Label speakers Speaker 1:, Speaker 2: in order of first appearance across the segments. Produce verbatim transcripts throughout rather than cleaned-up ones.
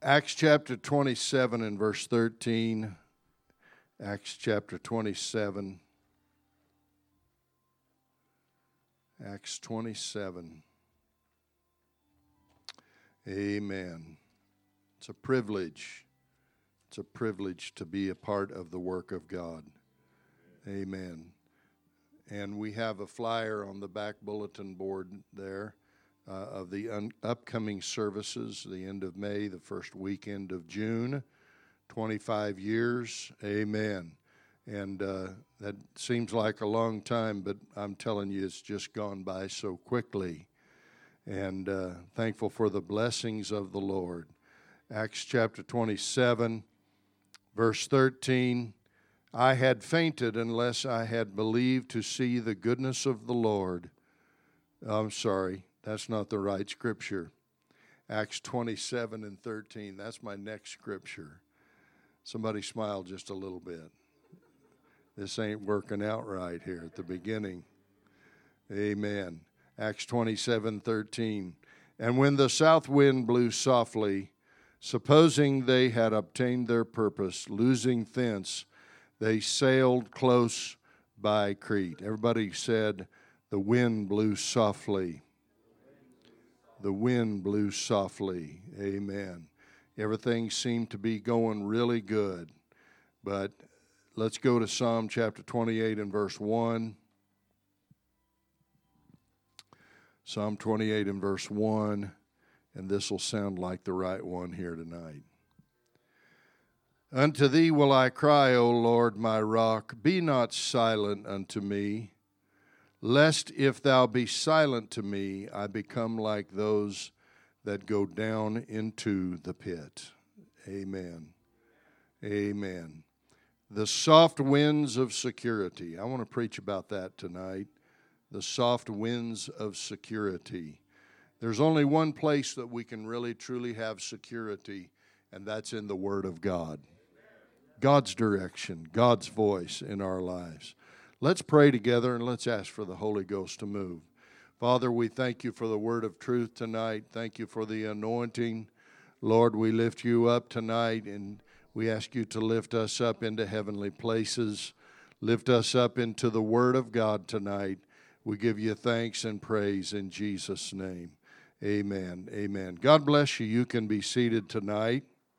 Speaker 1: Acts chapter twenty-seven and verse thirteen. Acts chapter twenty-seven. Acts twenty-seven. Amen. It's a privilege. It's a privilege to be a part of the work of God. Amen. And we have a flyer on the back bulletin board there uh, of the un- upcoming services, the end of May, the first weekend of June, twenty-five years. Amen. And uh, that seems like a long time, but I'm telling you, it's just gone by so quickly. And uh, thankful for the blessings of the Lord. Acts chapter twenty-seven, verse thirteen. I had fainted unless I had believed to see the goodness of the Lord. I'm sorry, that's not the right scripture. Acts twenty-seven and thirteen, that's my next scripture. Somebody smile just a little bit. This ain't working out right here at the beginning. Amen. Acts twenty-seven thirteen. And when the south wind blew softly, supposing they had obtained their purpose, losing thence, they sailed close by Crete. Everybody said, the wind blew softly. The wind blew softly. Amen. Everything seemed to be going really good. But let's go to Psalm chapter twenty-eight and verse one. Psalm twenty-eight and verse one. And this will sound like the right one here tonight. Unto thee will I cry, O Lord, my rock. Be not silent unto me, lest if thou be silent to me, I become like those that go down into the pit. Amen. Amen. The soft winds of security. I want to preach about that tonight. The soft winds of security. There's only one place that we can really, truly have security, and that's in the Word of God. God's direction, God's voice in our lives. Let's pray together and let's ask for the Holy Ghost to move. Father, we thank you for the word of truth tonight. Thank you for the anointing. Lord, we lift you up tonight and we ask you to lift us up into heavenly places. Lift us up into the Word of God tonight. We give you thanks and praise in Jesus' name. Amen. Amen. God bless you. You can be seated tonight.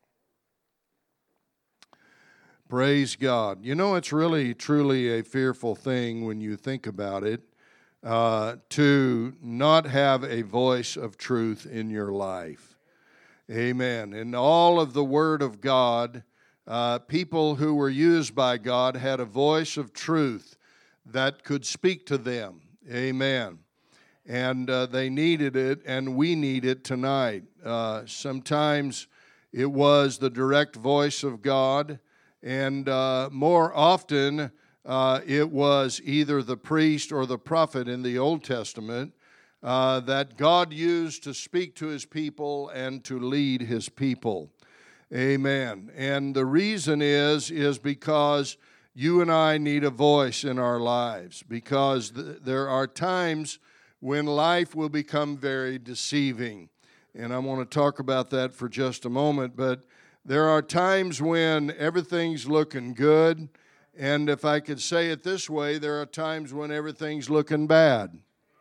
Speaker 1: Praise God. You know, it's really, truly a fearful thing when you think about it, uh, to not have a voice of truth in your life. Amen. In all of the Word of God, uh, people who were used by God had a voice of truth that could speak to them. Amen. And uh, they needed it, and we need it tonight. Uh, sometimes it was the direct voice of God. And uh, more often, uh, it was either the priest or the prophet in the Old Testament uh, that God used to speak to His people and to lead His people. Amen. And the reason is, is because you and I need a voice in our lives, because th- there are times when life will become very deceiving. And I want to talk about that for just a moment, but there are times when everything's looking good, and if I could say it this way, there are times when everything's looking bad.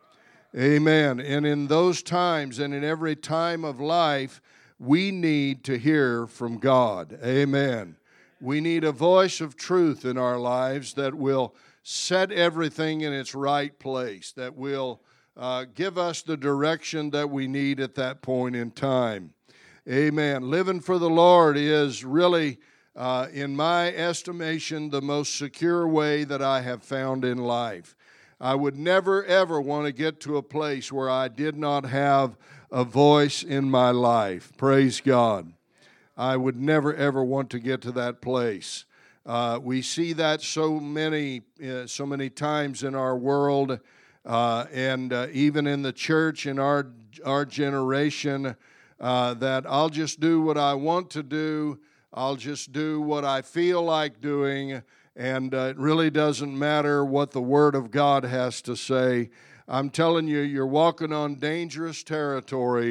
Speaker 1: Amen. And in those times and in every time of life, we need to hear from God. Amen. We need a voice of truth in our lives that will set everything in its right place, that will uh, give us the direction that we need at that point in time. Amen. Living for the Lord is really, uh, in my estimation, the most secure way that I have found in life. I would never, ever want to get to a place where I did not have a voice in my life. Praise God. I would never, ever want to get to that place. Uh, we see that so many, uh, so many times in our world, uh, and uh, even in the church in our our generation. Uh, that I'll just do what I want to do, I'll just do what I feel like doing, and uh, it really doesn't matter what the Word of God has to say. I'm telling you, you're walking on dangerous territory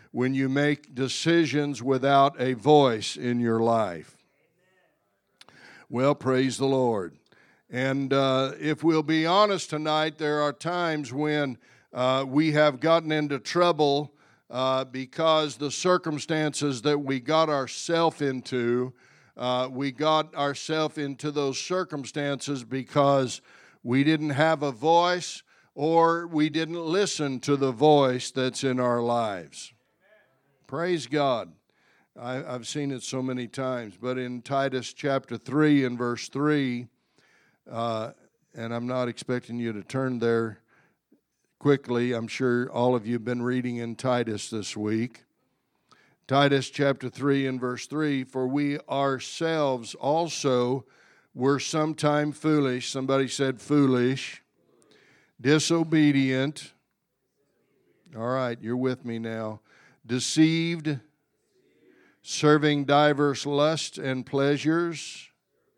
Speaker 1: when you make decisions without a voice in your life. Well, praise the Lord. And uh, if we'll be honest tonight, there are times when uh, we have gotten into trouble uh, because the circumstances that we got ourselves into, uh, we got ourselves into those circumstances because we didn't have a voice or we didn't listen to the voice that's in our lives. Praise God. I, I've seen it so many times. But in Titus chapter three and verse three, uh, and I'm not expecting you to turn there quickly. I'm sure all of you have been reading in Titus this week. Titus chapter three and verse three, for we ourselves also were sometime foolish. Somebody said foolish. Disobedient. All right, you're with me now. Deceived, serving diverse lusts and pleasures,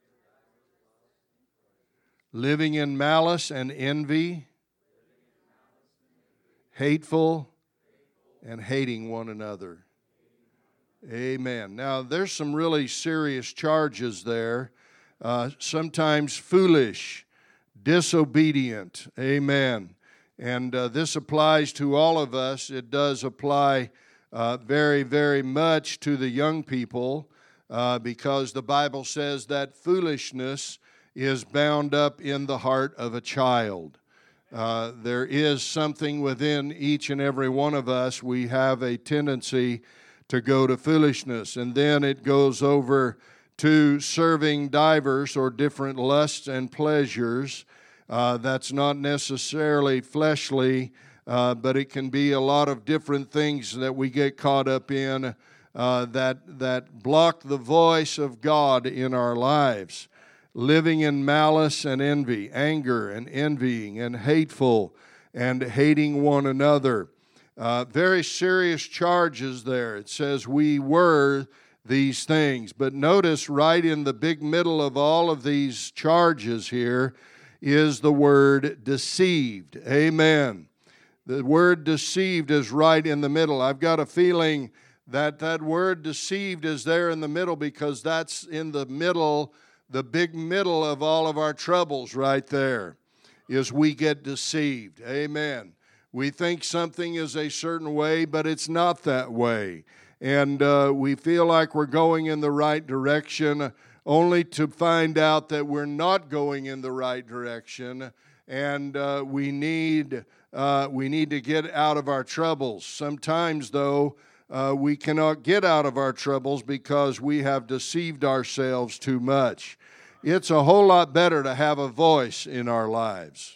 Speaker 1: living in malice and envy, hateful, and hating one another. Amen. Now, there's some really serious charges there. Uh, sometimes foolish, disobedient. Amen. And uh, this applies to all of us. It does apply uh, very, very much to the young people uh, because the Bible says that foolishness is bound up in the heart of a child. Uh, there is something within each and every one of us. We have a tendency to go to foolishness. And then it goes over to serving divers or different lusts and pleasures. Uh, that's not necessarily fleshly, uh, but it can be a lot of different things that we get caught up in uh, that, that block the voice of God in our lives. Living in malice and envy, anger and envying and hateful and hating one another. Uh, very serious charges there. It says we were these things. But notice right in the big middle of all of these charges here is the word deceived. Amen. The word deceived is right in the middle. I've got a feeling that that word deceived is there in the middle because that's in the middle, the big middle of all of our troubles right there, is we get deceived. Amen. We think something is a certain way, but it's not that way. And uh, we feel like we're going in the right direction, only to find out that we're not going in the right direction, and uh, we need uh, we need to get out of our troubles. Sometimes, though, uh, we cannot get out of our troubles because we have deceived ourselves too much. It's a whole lot better to have a voice in our lives.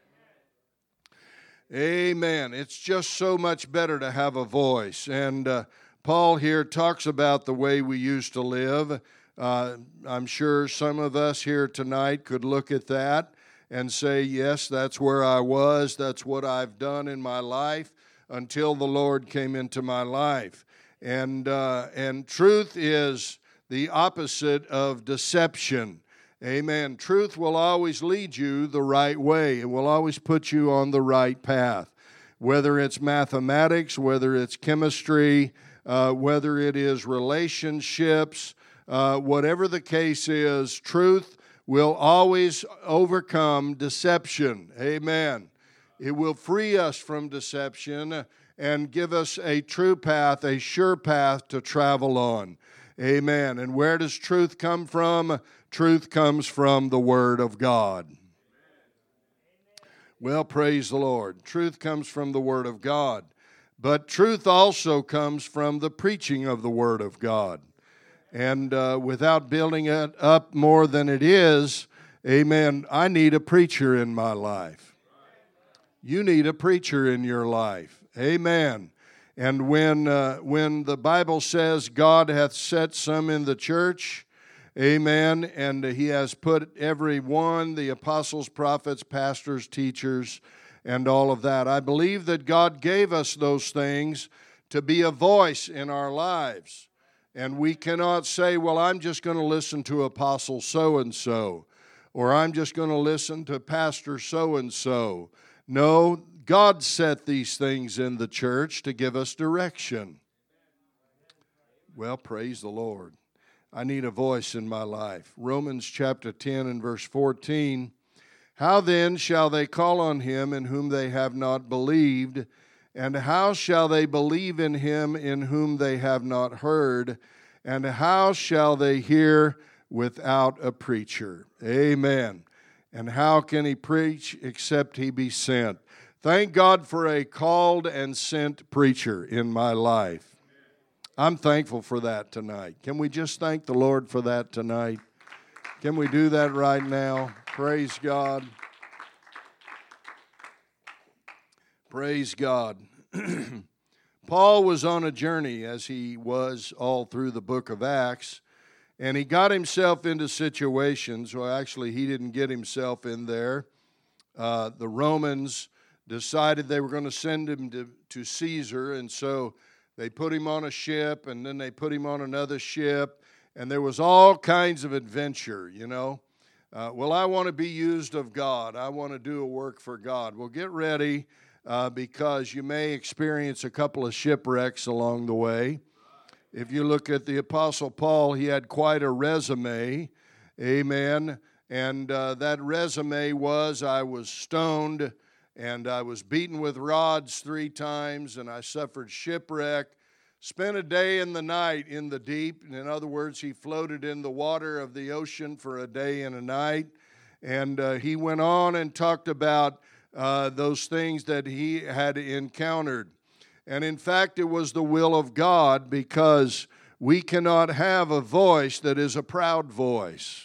Speaker 1: Amen. It's just so much better to have a voice. And uh, Paul here talks about the way we used to live. Uh, I'm sure some of us here tonight could look at that and say, yes, that's where I was. That's what I've done in my life until the Lord came into my life. And uh, and truth is the opposite of deception. Amen. Truth will always lead you the right way. It will always put you on the right path. Whether it's mathematics, whether it's chemistry, uh, whether it is relationships, uh, whatever the case is, truth will always overcome deception. Amen. It will free us from deception and give us a true path, a sure path to travel on. Amen. And where does truth come from? Truth comes from the Word of God. Well, praise the Lord. Truth comes from the Word of God. But truth also comes from the preaching of the Word of God. And uh, without building it up more than it is, amen, I need a preacher in my life. You need a preacher in your life. Amen. And when uh, when the Bible says God hath set some in the church, amen, and He has put every one, the apostles, prophets, pastors, teachers, and all of that. I believe that God gave us those things to be a voice in our lives. And we cannot say, well, I'm just going to listen to Apostle so-and-so, or I'm just going to listen to Pastor so-and-so. No, God set these things in the church to give us direction. Well, praise the Lord. I need a voice in my life. Romans chapter ten and verse fourteen. How then shall they call on him in whom they have not believed? And how shall they believe in him in whom they have not heard? And how shall they hear without a preacher? Amen. And how can he preach except he be sent? Thank God for a called and sent preacher in my life. I'm thankful for that tonight. Can we just thank the Lord for that tonight? Can we do that right now? Praise God. Praise God. Paul was on a journey, as he was all through the book of Acts, and he got himself into situations. Well, actually, he didn't get himself in there. Uh, the Romans decided they were going to send him to, to Caesar, and so they put him on a ship, and then they put him on another ship, and there was all kinds of adventure, you know. Uh, well, I want to be used of God. I want to do a work for God. Well, get ready uh, because you may experience a couple of shipwrecks along the way. If you look at the Apostle Paul, he had quite a resume, amen, and uh, that resume was, I was stoned, and I was beaten with rods three times, and I suffered shipwreck. Spent a day and the night in the deep. In other words, he floated in the water of the ocean for a day and a night. And uh, he went on and talked about uh, those things that he had encountered. And in fact, it was the will of God, because we cannot have a voice that is a proud voice.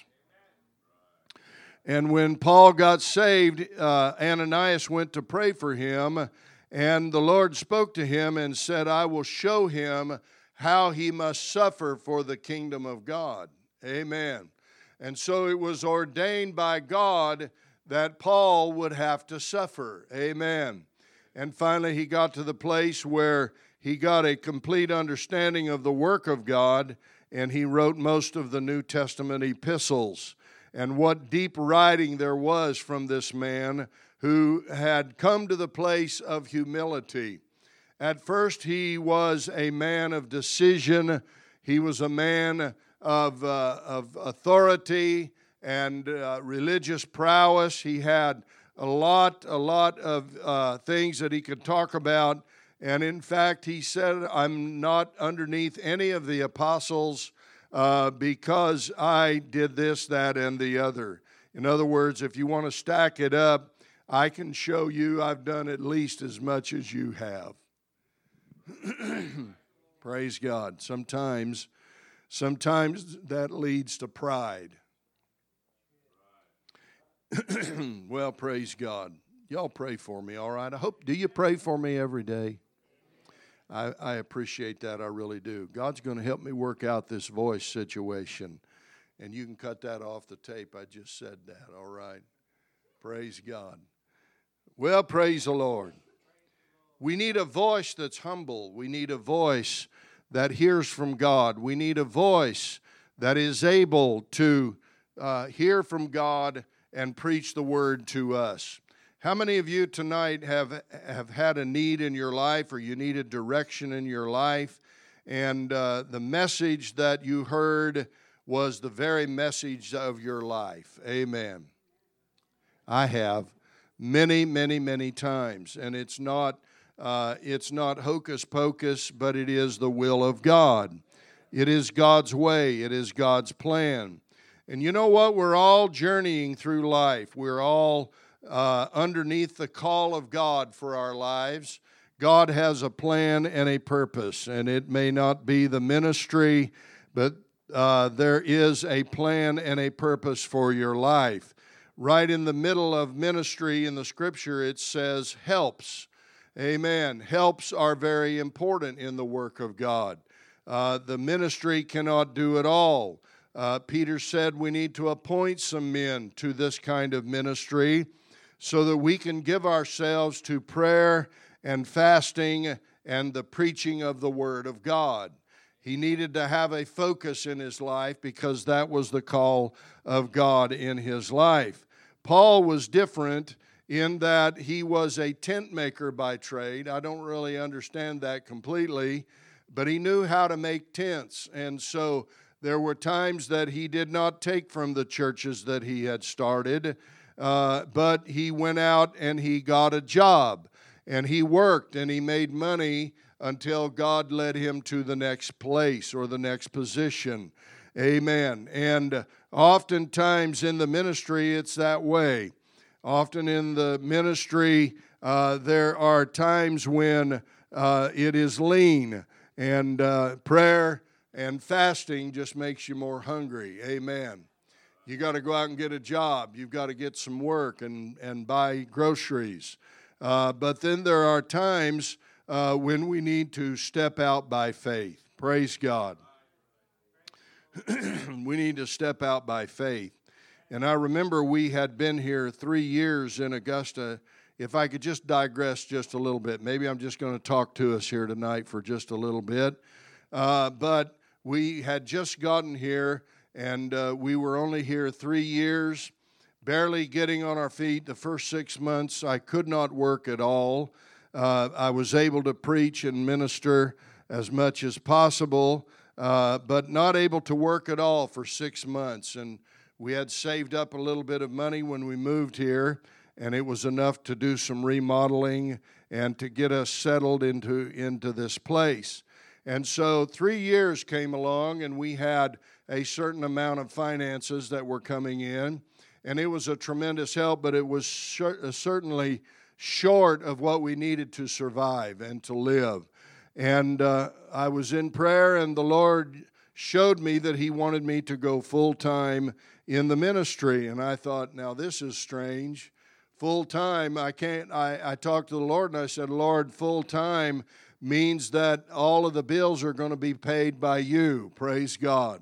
Speaker 1: And when Paul got saved, uh, Ananias went to pray for him, and the Lord spoke to him and said, I will show him how he must suffer for the kingdom of God. Amen. And so it was ordained by God that Paul would have to suffer. Amen. And finally he got to the place where he got a complete understanding of the work of God, and he wrote most of the New Testament epistles. And what deep writing there was from this man who had come to the place of humility. At first, he was a man of decision. He was a man of, uh, of authority and uh, religious prowess. He had a lot, a lot of uh, things that he could talk about. And in fact, he said, I'm not underneath any of the apostles, Uh, because I did this, that, and the other. In other words, if you want to stack it up, I can show you I've done at least as much as you have. Praise God. Sometimes, sometimes that leads to pride. Well, praise God. Y'all pray for me, all right? I hope, do you pray for me every day? I, I appreciate that, I really do. God's going to help me work out this voice situation. And you can cut that off the tape. I just said that, all right? Praise God. Well, praise the Lord. We need a voice that's humble. We need a voice that hears from God. We need a voice that is able to uh, hear from God and preach the word to us. How many of you tonight have have had a need in your life, or you need a direction in your life, and uh, the message that you heard was the very message of your life? Amen. I have many, many, many times, and it's not uh, it's not hocus pocus, but it is the will of God. It is God's way. It is God's plan. And you know what? We're all journeying through life. We're all Uh, underneath the call of God for our lives. God has a plan and a purpose, and it may not be the ministry, but uh, there is a plan and a purpose for your life. Right in the middle of ministry in the Scripture, it says helps. Amen. Helps are very important in the work of God. Uh, the ministry cannot do it all. Uh, Peter said we need to appoint some men to this kind of ministry, so that we can give ourselves to prayer and fasting and the preaching of the Word of God. He needed to have a focus in his life because that was the call of God in his life. Paul was different in that he was a tent maker by trade. I don't really understand that completely, but he knew how to make tents. And so there were times that he did not take from the churches that he had started, uh, but he went out and he got a job, and he worked and he made money until God led him to the next place or the next position. Amen. And oftentimes in the ministry, it's that way. Often in the ministry, uh, there are times when uh, it is lean, and uh, prayer and fasting just makes you more hungry. Amen. You got to go out and get a job. You've got to get some work and, and buy groceries. Uh, but then there are times uh, when we need to step out by faith. Praise God. We need to step out by faith. And I remember we had been here three years in Augusta. If I could just digress just a little bit. Maybe I'm just going to talk to us here tonight for just a little bit. Uh, but we had just gotten here, and uh, we were only here three years, barely getting on our feet. The first six months, I could not work at all. Uh, I was able to preach and minister as much as possible, uh, but not able to work at all for six months. And we had saved up a little bit of money when we moved here, and it was enough to do some remodeling and to get us settled into, into this place. And so three years came along, and we had a certain amount of finances that were coming in, and it was a tremendous help, but it was cer- certainly short of what we needed to survive and to live. And uh, I was in prayer, and the Lord showed me that He wanted me to go full-time in the ministry. And I thought, now this is strange. Full-time, I can't, I, I talked to the Lord, and I said, Lord, full-time means that all of the bills are going to be paid by you. Praise God.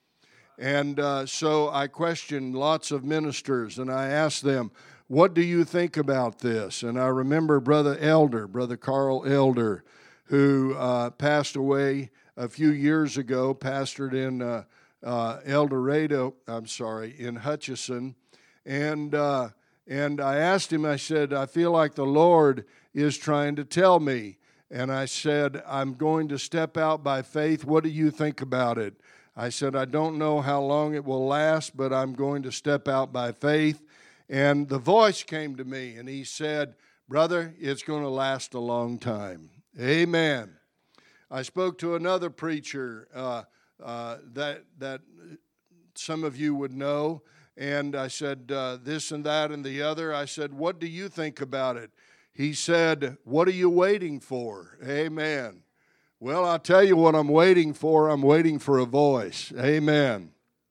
Speaker 1: And uh, so I questioned lots of ministers, and I asked them, what do you think about this? And I remember Brother Elder, Brother Carl Elder, who uh, passed away a few years ago, pastored in uh, uh, El Dorado, I'm sorry, in Hutchinson. And, uh, and I asked him, I said, I feel like the Lord is trying to tell me. And I said, I'm going to step out by faith. What do you think about it? I said, I don't know how long it will last, but I'm going to step out by faith. And the voice came to me, and he said, brother, it's going to last a long time. Amen. I spoke to another preacher uh, uh, that that some of you would know, and I said, uh, this and that and the other. I said, what do you think about it? He said, what are you waiting for? Amen. Well, I'll tell you what I'm waiting for. I'm waiting for a voice. Amen.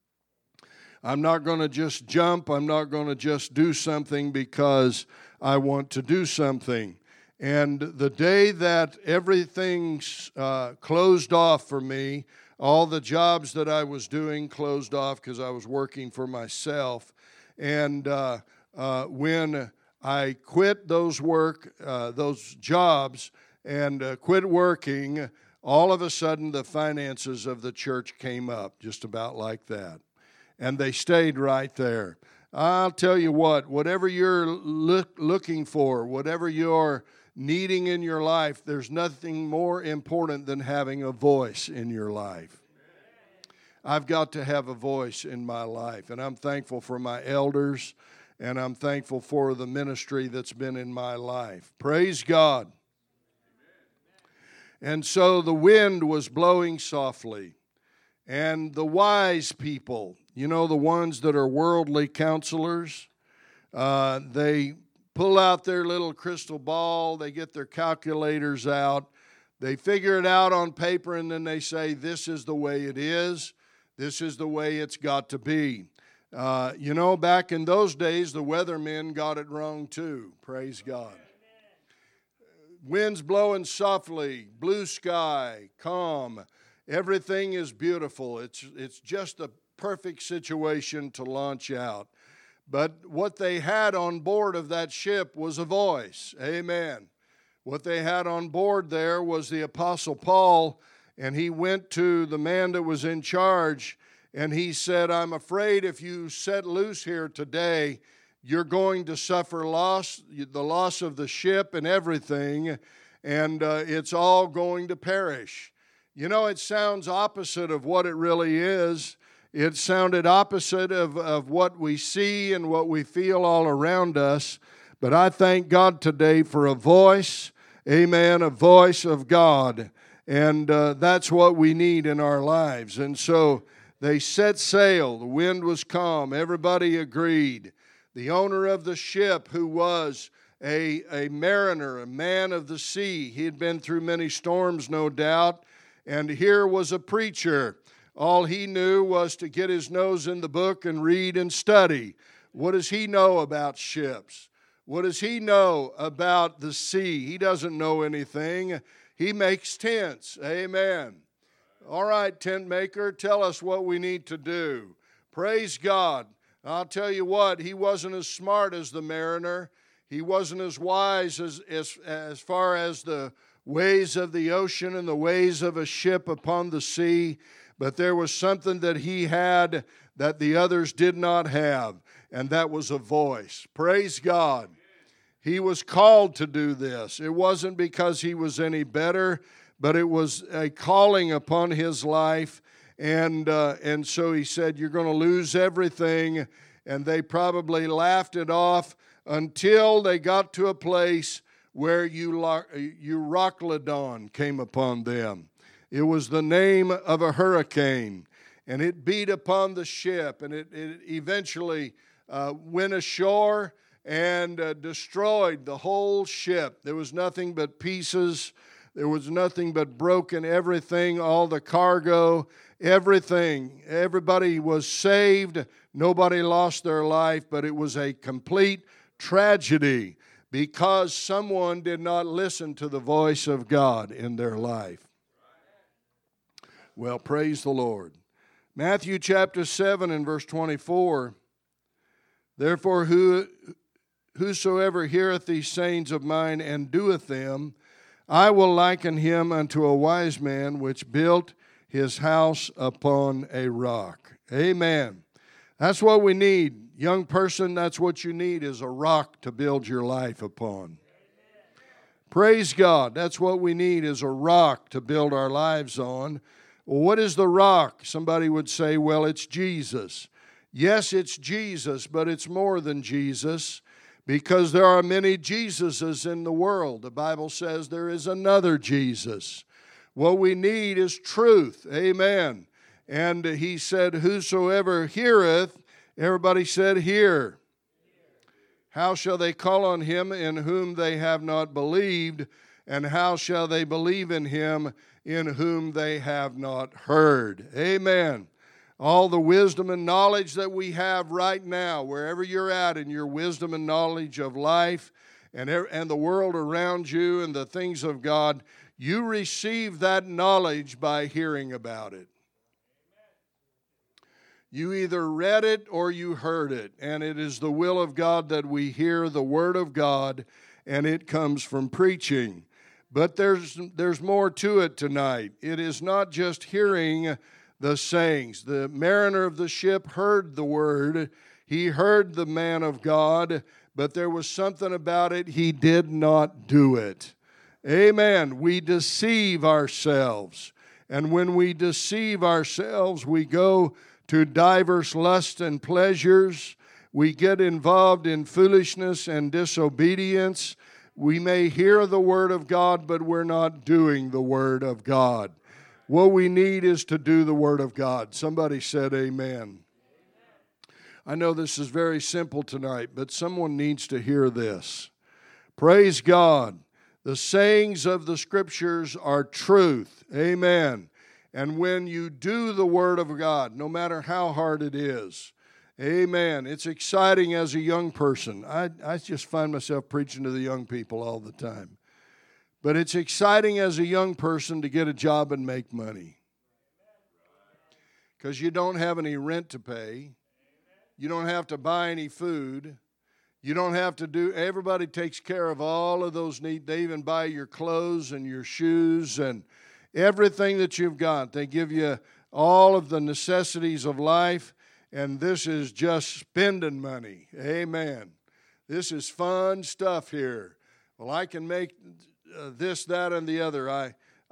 Speaker 1: I'm not going to just jump. I'm not going to just do something because I want to do something. And the day that everything's uh, closed off for me, all the jobs that I was doing closed off because I was working for myself. And uh, uh, when I quit those work, uh, those jobs, and uh, quit working, all of a sudden the finances of the church came up, just about like that. And they stayed right there. I'll tell you what, whatever you're look, looking for, whatever you're needing in your life, there's nothing more important than having a voice in your life. I've got to have a voice in my life, and I'm thankful for my elders, and I'm thankful for the ministry that's been in my life. Praise God. And so the wind was blowing softly, and the wise people, you know, the ones that are worldly counselors, uh, they pull out their little crystal ball, they get their calculators out, they figure it out on paper, and then they say, this is the way it is, this is the way it's got to be. Uh, you know, back in those days, the weathermen got it wrong too, praise God. Wind's blowing softly, blue sky, calm, everything is beautiful. It's, it's just a perfect situation to launch out. But what they had on board of that ship was a voice. Amen. What they had on board there was the Apostle Paul, and he went to the man that was in charge, and he said, I'm afraid if you set loose here today, you're going to suffer loss, the loss of the ship and everything, and uh, it's all going to perish. You know, it sounds opposite of what it really is. It sounded opposite of, of what we see and what we feel all around us. But I thank God today for a voice, amen, a voice of God. And uh, that's what we need in our lives. And so they set sail. The wind was calm. Everybody agreed. The owner of the ship, who was a, a mariner, a man of the sea, he had been through many storms, no doubt. And here was a preacher. All he knew was to get his nose in the book and read and study. What does he know about ships? What does he know about the sea? He doesn't know anything. He makes tents. Amen. All right, tent maker, tell us what we need to do. Praise God. I'll tell you what, he wasn't as smart as the mariner. He wasn't as wise as, as, as far as the ways of the ocean and the ways of a ship upon the sea. But there was something that he had that the others did not have, and that was a voice. Praise God. He was called to do this. It wasn't because he was any better, but it was a calling upon his life. And, uh, and so he said, you're going to lose everything. And they probably laughed it off until they got to a place where Euroclydon came upon them. It was the name of a hurricane, and it beat upon the ship, and it, it eventually uh, went ashore and uh, destroyed the whole ship. There was nothing but pieces. There was nothing but broken everything, all the cargo, everything. Everybody was saved. Nobody lost their life, but it was a complete tragedy because someone did not listen to the voice of God in their life. Well, praise the Lord. Matthew chapter seven and verse twenty-four. Therefore, who, whosoever heareth these sayings of mine and doeth them, I will liken him unto a wise man which built his house upon a rock. Amen. That's what we need. Young person, that's what you need, is a rock to build your life upon. Praise God. That's what we need, is a rock to build our lives on. Well, what is the rock? Somebody would say, well, it's Jesus. Yes, it's Jesus, but it's more than Jesus, because there are many Jesuses in the world. The Bible says there is another Jesus. What we need is truth. Amen. And he said, whosoever heareth, everybody said, hear. How shall they call on him in whom they have not believed? And how shall they believe in him in whom they have not heard? Amen. All the wisdom and knowledge that we have right now, wherever you're at in your wisdom and knowledge of life and, and the world around you and the things of God, you receive that knowledge by hearing about it. You either read it or you heard it, and it is the will of God that we hear the Word of God, and it comes from preaching. But there's there's more to it tonight. It is not just hearing the sayings. The mariner of the ship heard the word. He heard the man of God, but there was something about it. He did not do it. Amen. We deceive ourselves. And when we deceive ourselves, we go to diverse lusts and pleasures. We get involved in foolishness and disobedience. We may hear the Word of God, but we're not doing the Word of God. What we need is to do the Word of God. Somebody said amen. I know this is very simple tonight, but someone needs to hear this. Praise God. The sayings of the Scriptures are truth. Amen. And when you do the Word of God, no matter how hard it is, amen. It's exciting as a young person. I, I just find myself preaching to the young people all the time. But it's exciting as a young person to get a job and make money. Because you don't have any rent to pay. You don't have to buy any food. You don't have to do, everybody takes care of all of those needs. They even buy your clothes and your shoes and everything that you've got. They give you all of the necessities of life. And this is just spending money. Amen. This is fun stuff here. Well, I can make uh, this, that, and the other. I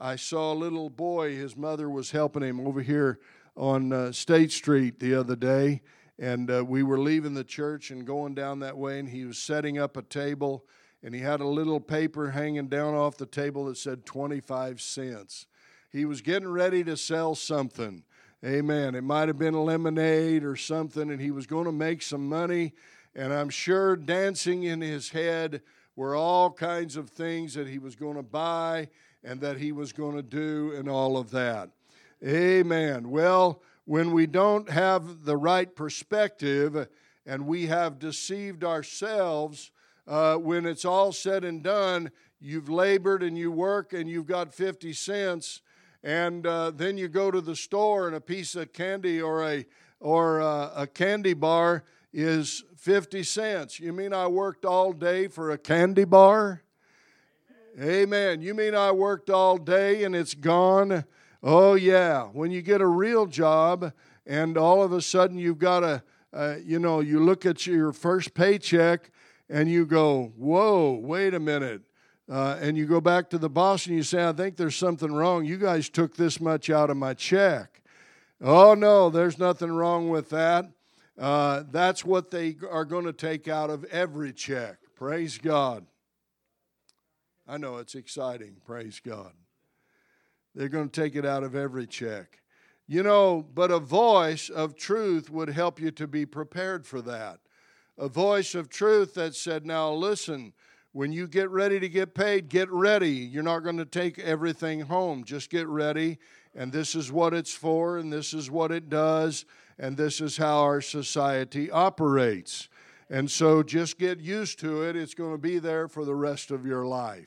Speaker 1: I saw a little boy. His mother was helping him over here on uh, State Street the other day, and uh, we were leaving the church and going down that way, and he was setting up a table, and he had a little paper hanging down off the table that said twenty-five cents. He was getting ready to sell something. Amen. It might have been lemonade or something, and he was going to make some money, and I'm sure dancing in his head were all kinds of things that he was going to buy and that he was going to do and all of that. Amen. Well, when we don't have the right perspective and we have deceived ourselves, uh, when it's all said and done, you've labored and you work and you've got fifty cents, and uh, then you go to the store and a piece of candy or a or uh, a candy bar is fifty cents. You mean I worked all day for a candy bar? Amen. You mean I worked all day and it's gone? Oh, yeah. When you get a real job and all of a sudden you've got a, uh, you know, you look at your first paycheck and you go, whoa, wait a minute. Uh, and you go back to the boss and you say, I think there's something wrong. You guys took this much out of my check. Oh, no, there's nothing wrong with that. Uh, that's what they are going to take out of every check. Praise God. I know it's exciting. Praise God. They're going to take it out of every check. You know, but a voice of truth would help you to be prepared for that. A voice of truth that said, now listen, when you get ready to get paid, get ready. You're not going to take everything home. Just get ready, and this is what it's for, and this is what it does, and this is how our society operates. And so just get used to it. It's going to be there for the rest of your life.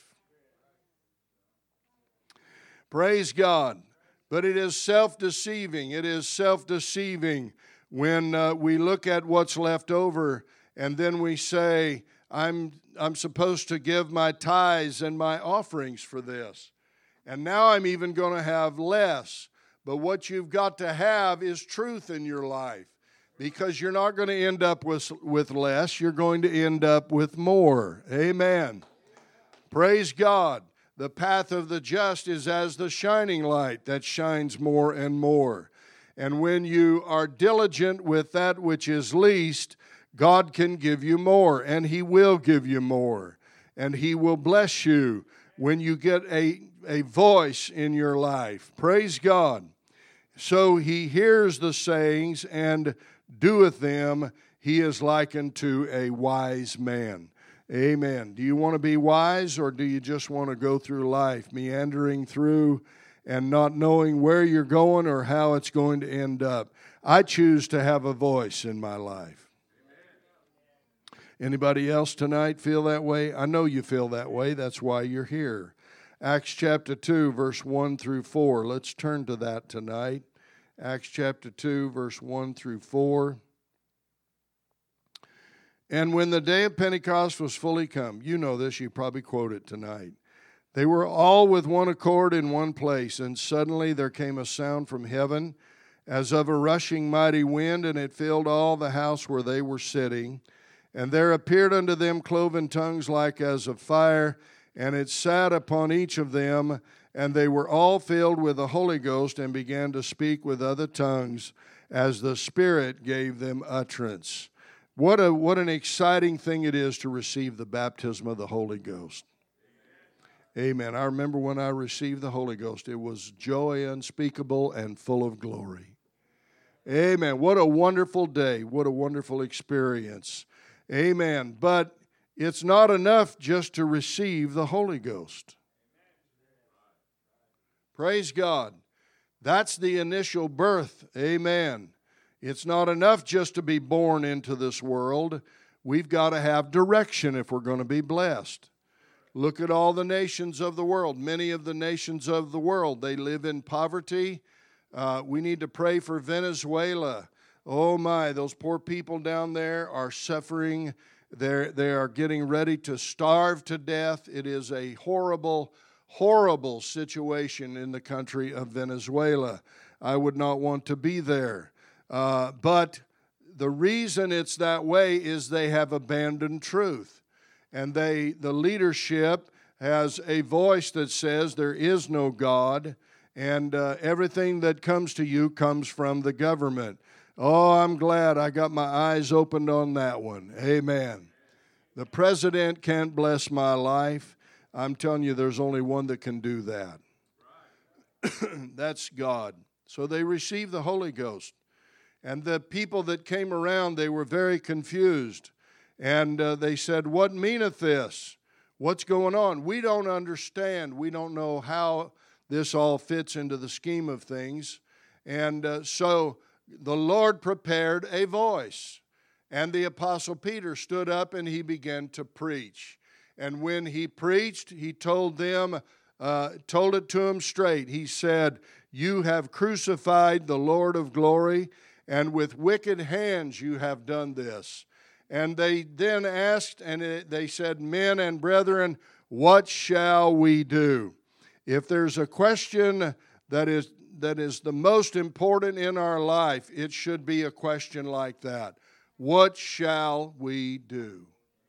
Speaker 1: Praise God. But it is self-deceiving. It is self-deceiving when uh, we look at what's left over and then we say, I'm, I'm supposed to give my tithes and my offerings for this. And now I'm even going to have less. But what you've got to have is truth in your life, because you're not going to end up with, with less. You're going to end up with more. Amen. Praise God. The path of the just is as the shining light that shines more and more. And when you are diligent with that which is least, God can give you more, and He will give you more. And He will bless you when you get a, a voice in your life. Praise God. So He hears the sayings and doeth them. He is likened to a wise man. Amen. Do you want to be wise, or do you just want to go through life meandering through and not knowing where you're going or how it's going to end up? I choose to have a voice in my life. Anybody else tonight feel that way? I know you feel that way. That's why you're here. Acts chapter two, verse one through four. Let's turn to that tonight. Acts chapter two, verse one through four. And when the day of Pentecost was fully come, you know this, you probably quote it tonight. They were all with one accord in one place, and suddenly there came a sound from heaven as of a rushing mighty wind, and it filled all the house where they were sitting. And there appeared unto them cloven tongues like as of fire, and it sat upon each of them, and they were all filled with the Holy Ghost, and began to speak with other tongues as the Spirit gave them utterance. What a what an exciting thing it is to receive the baptism of the Holy Ghost. Amen. I remember when I received the Holy Ghost, it was joy unspeakable and full of glory. Amen. What a wonderful day. What a wonderful experience. Amen. But it's not enough just to receive the Holy Ghost. Praise God. That's the initial birth. Amen. It's not enough just to be born into this world. We've got to have direction if we're going to be blessed. Look at all the nations of the world. Many of the nations of the world, they live in poverty. Uh, we need to pray for Venezuela. Oh my, those poor people down there are suffering. They're, they are getting ready to starve to death. It is a horrible, horrible situation in the country of Venezuela. I would not want to be there. Uh, but the reason it's that way is they have abandoned truth. And they, the leadership, has a voice that says there is no God, and uh, everything that comes to you comes from the government. Oh, I'm glad I got my eyes opened on that one. Amen. The president can't bless my life. I'm telling you, there's only one that can do that. That's God. So they received the Holy Ghost. And the people that came around, they were very confused. And uh, they said, "What meaneth this? What's going on? We don't understand. We don't know how this all fits into the scheme of things." And uh, so the Lord prepared a voice. And the Apostle Peter stood up and he began to preach. And when he preached, he told them, uh, told it to them straight. He said, "You have crucified the Lord of glory, and with wicked hands you have done this." And they then asked, and they said, "Men and brethren, what shall we do?" If there's a question that is that is the most important in our life, it should be a question like that. What shall we do?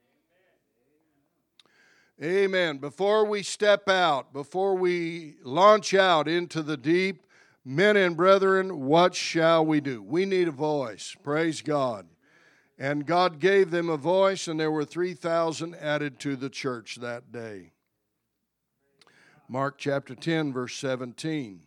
Speaker 1: Amen. Before we step out, before we launch out into the deep, men and brethren, what shall we do? We need a voice. Praise God. And God gave them a voice, and there were three thousand added to the church that day. Mark chapter ten, verse seventeen.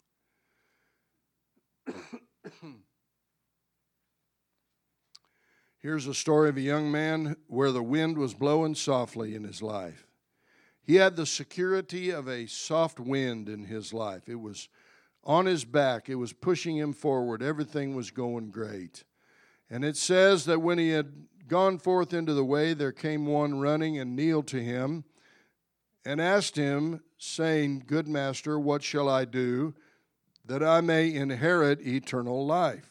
Speaker 1: Here's a story of a young man where the wind was blowing softly in his life. He had the security of a soft wind in his life. It was on his back. It was pushing him forward. Everything was going great. And it says that when he had gone forth into the way, there came one running and kneeled to him and asked him, saying, "Good master, what shall I do that I may inherit eternal life?"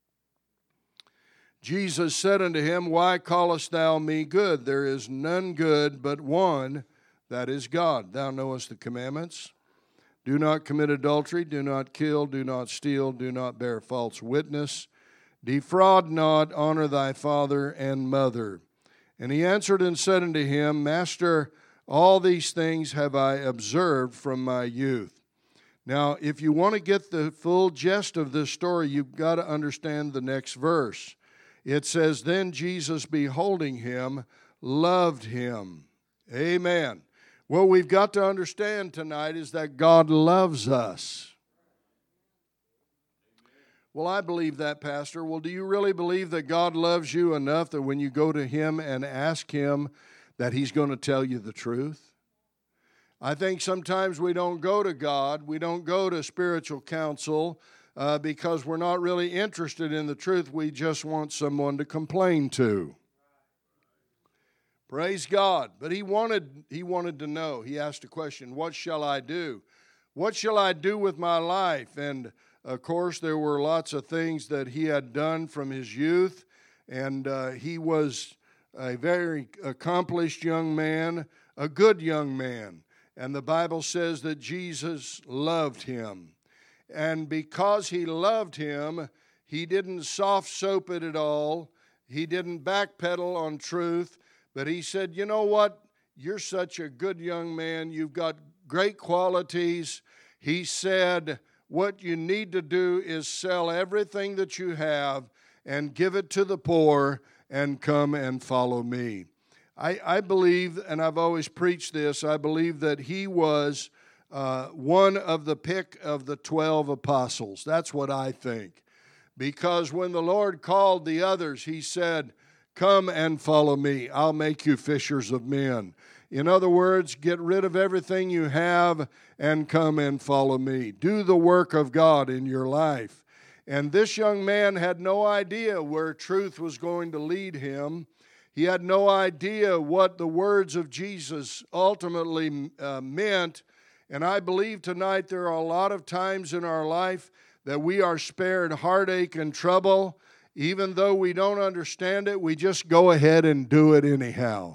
Speaker 1: Jesus said unto him, "Why callest thou me good? There is none good but one, that is God. Thou knowest the commandments. Do not commit adultery, do not kill, do not steal, do not bear false witness. Defraud not, honor thy father and mother." And he answered and said unto him, "Master, all these things have I observed from my youth." Now, if you want to get the full gist of this story, you've got to understand the next verse. It says, "Then Jesus, beholding him, loved him." Amen. What we've got to understand tonight is that God loves us. Well, I believe that, Pastor. Well, do you really believe that God loves you enough that when you go to him and ask him that he's going to tell you the truth? I think sometimes we don't go to God, we don't go to spiritual counsel uh, because we're not really interested in the truth. We just want someone to complain to. Praise God. But he wanted, he wanted to know. He asked a question, "What shall I do? What shall I do with my life?" And of course, there were lots of things that he had done from his youth, and uh, he was a very accomplished young man, a good young man. And the Bible says that Jesus loved him. And because he loved him, he didn't soft soap it at all. He didn't backpedal on truth, but he said, "You know what? You're such a good young man. You've got great qualities." He said, "What you need to do is sell everything that you have and give it to the poor and come and follow me." I, I believe, and I've always preached this, I believe that he was uh, one of the pick of the twelve apostles. That's what I think. Because when the Lord called the others, he said, "Come and follow me. I'll make you fishers of men." In other words, get rid of everything you have and come and follow me. Do the work of God in your life. And this young man had no idea where truth was going to lead him. He had no idea what the words of Jesus ultimately uh, meant. And I believe tonight there are a lot of times in our life that we are spared heartache and trouble. Even though we don't understand it, we just go ahead and do it anyhow.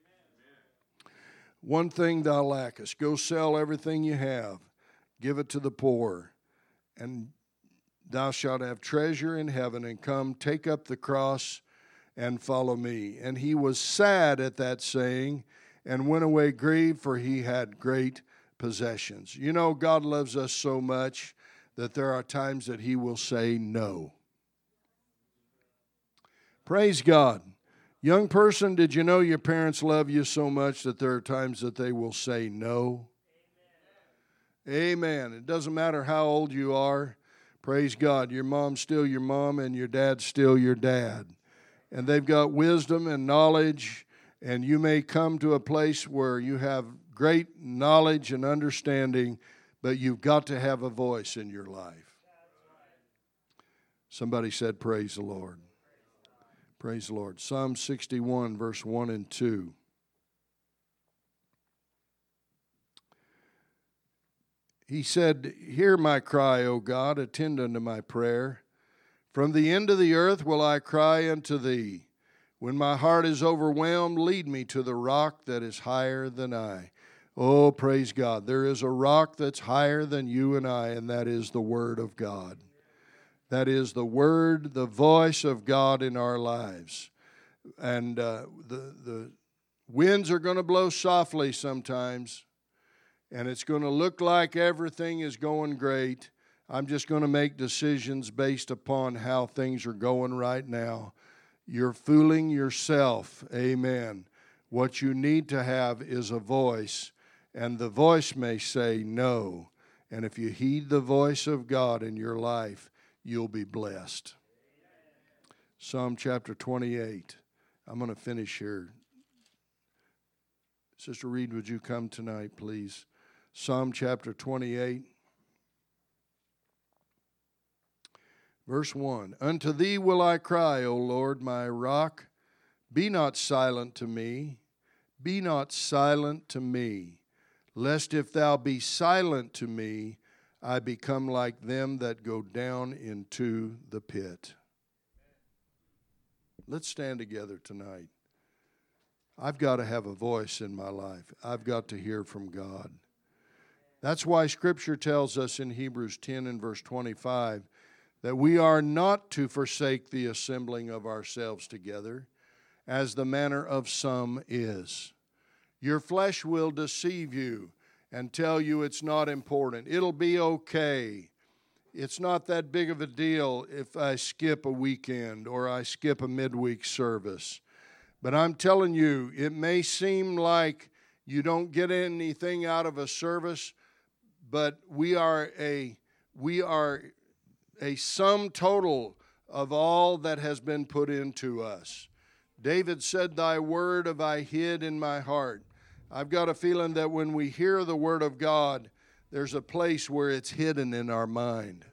Speaker 1: One thing thou lackest, go sell everything you have, give it to the poor, and thou shalt have treasure in heaven, and come, take up the cross, and follow me. And he was sad at that saying, and went away grieved, for he had great possessions. You know, God loves us so much that there are times that he will say no. Praise God. Young person, did you know your parents love you so much that there are times that they will say no? Amen. Amen. It doesn't matter how old you are. Praise God. Your mom's still your mom and your dad's still your dad. And they've got wisdom and knowledge, and you may come to a place where you have great knowledge and understanding, but you've got to have a voice in your life. Somebody said, praise the Lord. Praise the Lord. Psalm sixty-one, verse one and two. He said, hear my cry, O God, attend unto my prayer. From the end of the earth will I cry unto thee. When my heart is overwhelmed, lead me to the rock that is higher than I. Oh, praise God. There is a rock that's higher than you and I, and that is the Word of God. That is the Word, the voice of God in our lives. And uh, the, the winds are going to blow softly sometimes, and it's going to look like everything is going great. I'm just going to make decisions based upon how things are going right now. You're fooling yourself. Amen. What you need to have is a voice, and the voice may say no. And if you heed the voice of God in your life, you'll be blessed. Psalm chapter twenty-eight. I'm going to finish here. Sister Reed, would you come tonight, please? Psalm chapter twenty-eight. Verse one. Unto thee will I cry, O Lord, my rock. Be not silent to me. Be not silent to me. Lest if thou be silent to me, I become like them that go down into the pit. Let's stand together tonight. I've got to have a voice in my life. I've got to hear from God. That's why Scripture tells us in Hebrews ten and verse twenty-five that we are not to forsake the assembling of ourselves together, as the manner of some is. Your flesh will deceive you and tell you it's not important. It'll be okay. It's not that big of a deal if I skip a weekend or I skip a midweek service. But I'm telling you, it may seem like you don't get anything out of a service, but we are a we are a sum total of all that has been put into us. David said, thy word have I hid in my heart. I've got a feeling that when we hear the word of God, there's a place where it's hidden in our mind.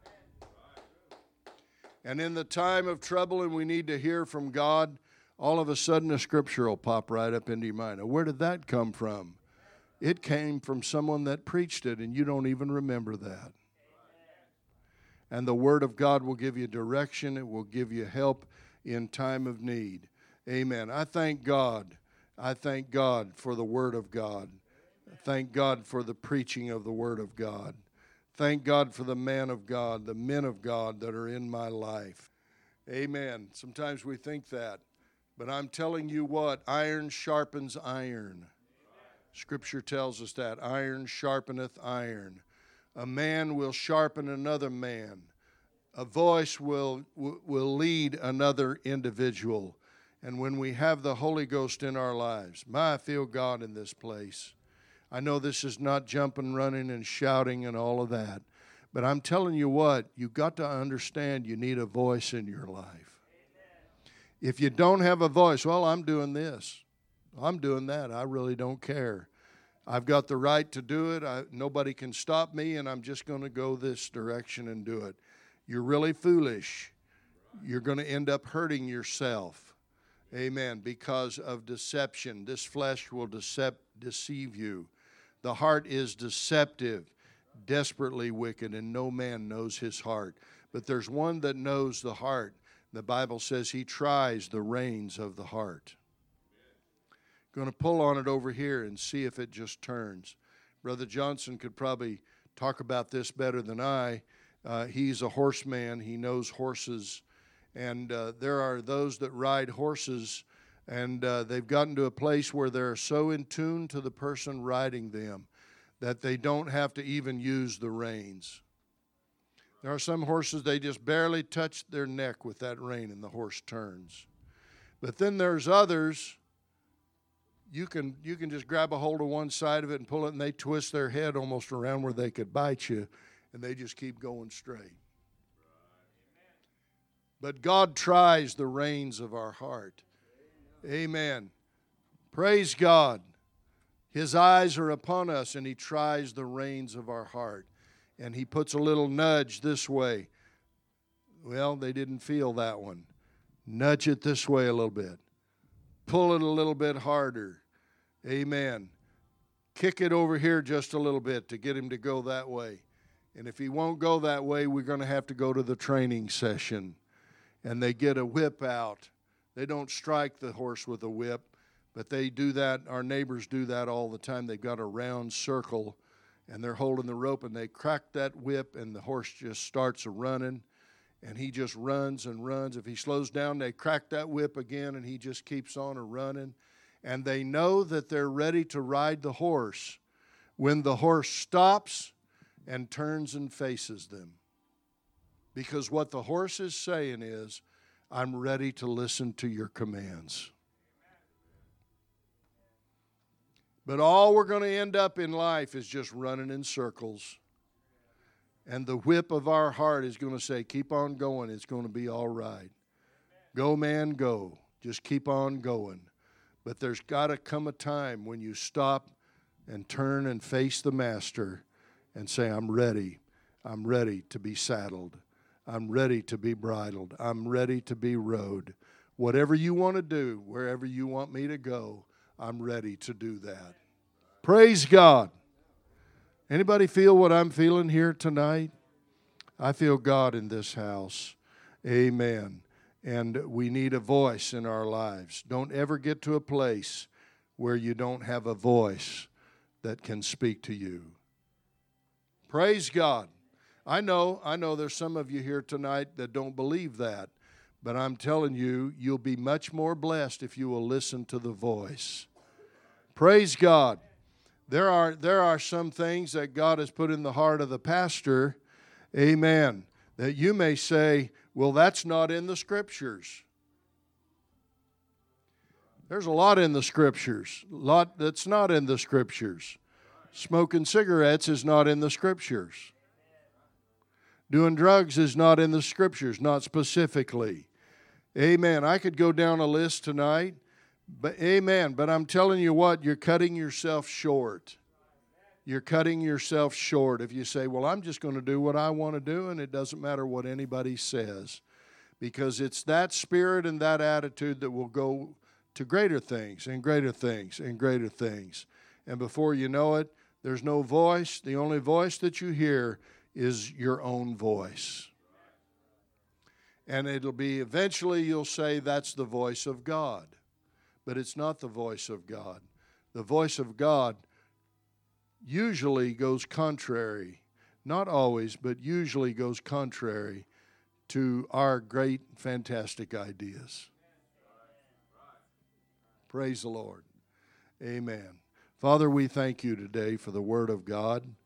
Speaker 1: And in the time of trouble and we need to hear from God, all of a sudden a scripture will pop right up into your mind. Now, where did that come from? It came from someone that preached it, and you don't even remember that. And the Word of God will give you direction. It will give you help in time of need. Amen. I thank God. I thank God for the Word of God. Thank God for the preaching of the Word of God. Thank God for the man of God, the men of God that are in my life. Amen. Sometimes we think that. But I'm telling you what, iron sharpens iron. Scripture tells us that. Iron sharpeneth iron. A man will sharpen another man. A voice will will lead another individual. And when we have the Holy Ghost in our lives, my, I feel God in this place. I know this is not jumping, running, and shouting and all of that. But I'm telling you what, you've got to understand you need a voice in your life. If you don't have a voice, well, I'm doing this. I'm doing that. I really don't care. I've got the right to do it. I, nobody can stop me, and I'm just going to go this direction and do it. You're really foolish. You're going to end up hurting yourself. Amen. Because of deception. This flesh will decep- deceive you. The heart is deceptive, desperately wicked, and no man knows his heart. But there's one that knows the heart. The Bible says he tries the reins of the heart. Going to pull on it over here and see if it just turns. Brother Johnson could probably talk about this better than I. Uh, he's a horseman. He knows horses. And uh, there are those that ride horses And uh, they've gotten to a place where they're so in tune to the person riding them that they don't have to even use the reins. There are some horses, they just barely touch their neck with that rein and the horse turns. But then there's others, you can you can just grab a hold of one side of it and pull it, and they twist their head almost around where they could bite you, and they just keep going straight. But God tries the reins of our heart. Amen. Praise God. His eyes are upon us, and He tries the reins of our heart. And He puts a little nudge this way. Well, they didn't feel that one. Nudge it this way a little bit. Pull it a little bit harder. Amen. Kick it over here just a little bit to get him to go that way. And if he won't go that way, we're going to have to go to the training session. And they get a whip out. They don't strike the horse with a whip, but they do that. Our neighbors do that all the time. They've got a round circle, and they're holding the rope, and they crack that whip, and the horse just starts a running. And he just runs and runs. If he slows down, they crack that whip again, and he just keeps on a running. And they know that they're ready to ride the horse when the horse stops and turns and faces them. Because what the horse is saying is, I'm ready to listen to your commands. But all we're going to end up in life is just running in circles. And the whip of our heart is going to say, keep on going. It's going to be all right. Go, man, go. Just keep on going. But there's got to come a time when you stop and turn and face the Master and say, I'm ready. I'm ready to be saddled. I'm ready to be bridled. I'm ready to be rode. Whatever you want to do, wherever you want me to go, I'm ready to do that. Praise God. Anybody feel what I'm feeling here tonight? I feel God in this house. Amen. And we need a voice in our lives. Don't ever get to a place where you don't have a voice that can speak to you. Praise God. I know, I know there's some of you here tonight that don't believe that, but I'm telling you, you'll be much more blessed if you will listen to the voice. Praise God. There are there are some things that God has put in the heart of the pastor, amen, that you may say, well, that's not in the Scriptures. There's a lot in the Scriptures, a lot that's not in the Scriptures. Smoking cigarettes is not in the Scriptures. Doing drugs is not in the Scriptures, not specifically. Amen. I could go down a list tonight. But amen. But I'm telling you what, you're cutting yourself short. You're cutting yourself short if you say, well, I'm just going to do what I want to do, and it doesn't matter what anybody says. Because it's that spirit and that attitude that will go to greater things and greater things and greater things. And before you know it, there's no voice. The only voice that you hear is your own voice. And it'll be eventually you'll say that's the voice of God. But it's not the voice of God. The voice of God usually goes contrary, not always, but usually goes contrary to our great, fantastic ideas. Praise the Lord. Amen. Father, we thank you today for the Word of God.